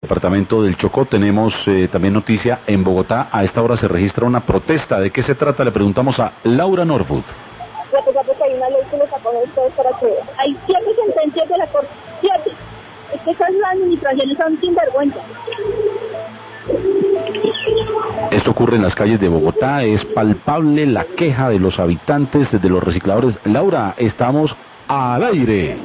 Departamento del Chocó, tenemos también noticia en Bogotá. A esta hora se registra una protesta. ¿De qué se trata? Le preguntamos a Laura Norwood. A pesar de que hay una ley que les apone a ustedes para que hay 7 sentencias de la Corte, 7. Es que esas administraciones son sinvergüenza. Esto ocurre en las calles de Bogotá, es palpable la queja de los habitantes, de los recicladores. Laura, estamos al aire.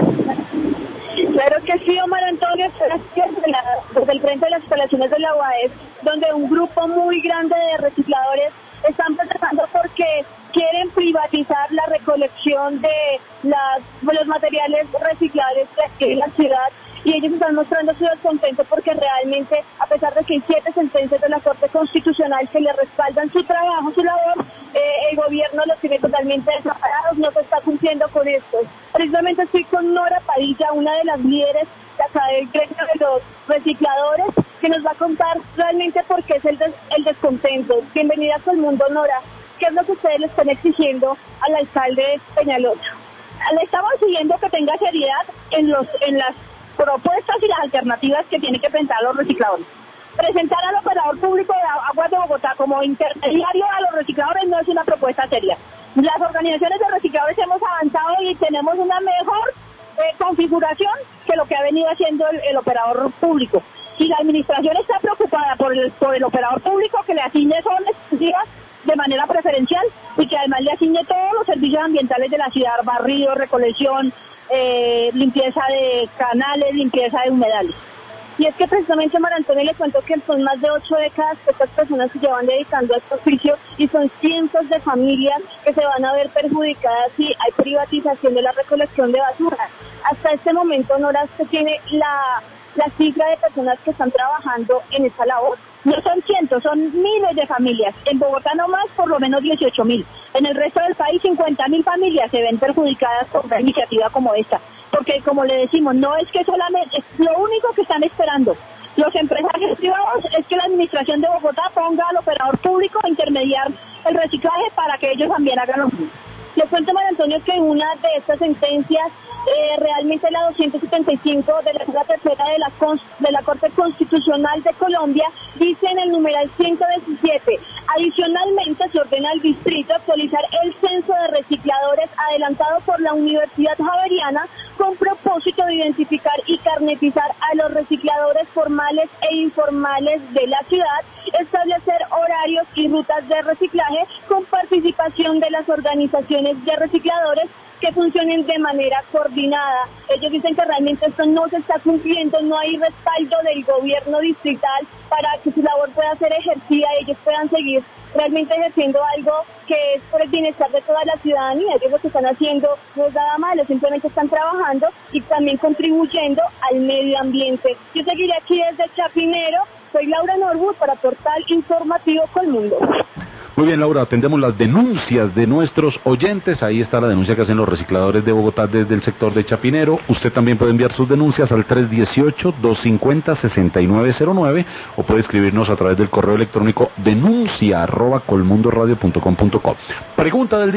Claro que sí, Omar Antonio, desde el frente de las instalaciones de la UAS, donde un grupo muy grande de recicladores están protestando porque quieren privatizar la recolección de los materiales reciclables en la ciudad, y ellos están mostrando su descontento porque realmente, a pesar de que hay 7 sentencias de la Corte Constitucional que le respaldan su trabajo, su labor, el gobierno los tiene totalmente desamparados, no se está cumpliendo con esto. Precisamente estoy con Nora Padilla, una de las líderes de acá del gremio de los recicladores, que nos va a contar realmente por qué es el descontento. Bienvenida a Todo el Mundo, Nora. ¿Qué es lo que ustedes le están exigiendo al alcalde Peñalosa? Le estamos exigiendo que tenga seriedad en las propuestas y las alternativas que tienen que presentar los recicladores. Presentar al operador público de Aguas de Bogotá como intermediario a los recicladores no es una propuesta seria. Las organizaciones de recicladores hemos avanzado y tenemos una mejor configuración que lo que ha venido haciendo el operador público. Si la administración está preocupada por el operador público, que le asigne zonas exclusivas de manera preferencial y que además le asigne todos los servicios ambientales de la ciudad: barrido, recolección, limpieza de canales, limpieza de humedales. Y es que precisamente, Mar Antonio, le cuento que son más de 8 décadas que estas personas se llevan dedicando a este oficio, y son cientos de familias que se van a ver perjudicadas si hay privatización de la recolección de basura. Hasta este momento, Nora, se tiene la cifra de personas que están trabajando en esta labor. No son cientos, son miles de familias. En Bogotá nomás por lo menos 18.000. En el resto del país 50.000 familias se ven perjudicadas por una iniciativa como esta. Porque, como le decimos, no es que solamente, es lo único que están esperando los empresarios privados es que la administración de Bogotá ponga al operador público a intermediar el reciclaje para que ellos también hagan lo mismo. Le cuento, María Antonio, que una de estas sentencias, realmente la 275 de la Sala Tercera de la Corte Constitucional de Colombia, dice en el numeral 117, adicionalmente se ordena al distrito actualizar el censo de recicladores adelantado por la Universidad Javeriana con propósito de identificar y carnetizar a los recicladores formales e informales de la ciudad, establecer horarios y rutas de reciclaje con participación de las organizaciones de recicladores que funcionen de manera coordinada. Ellos dicen que realmente esto no se está cumpliendo, no hay respaldo del gobierno distrital para que su labor pueda ser ejercida y ellos puedan seguir realmente ejerciendo algo que es por el bienestar de toda la ciudadanía. Ellos lo que están haciendo no es nada malo, simplemente están trabajando y también contribuyendo al medio ambiente. Yo seguiré aquí desde Chapinero. Soy Laura Norwood para Portal Informativo Colmundo. Muy bien, Laura, atendemos las denuncias de nuestros oyentes. Ahí está la denuncia que hacen los recicladores de Bogotá desde el sector de Chapinero. Usted también puede enviar sus denuncias al 318-250-6909 o puede escribirnos a través del correo electrónico denuncia@colmundoradio.com.co. Pregunta del día.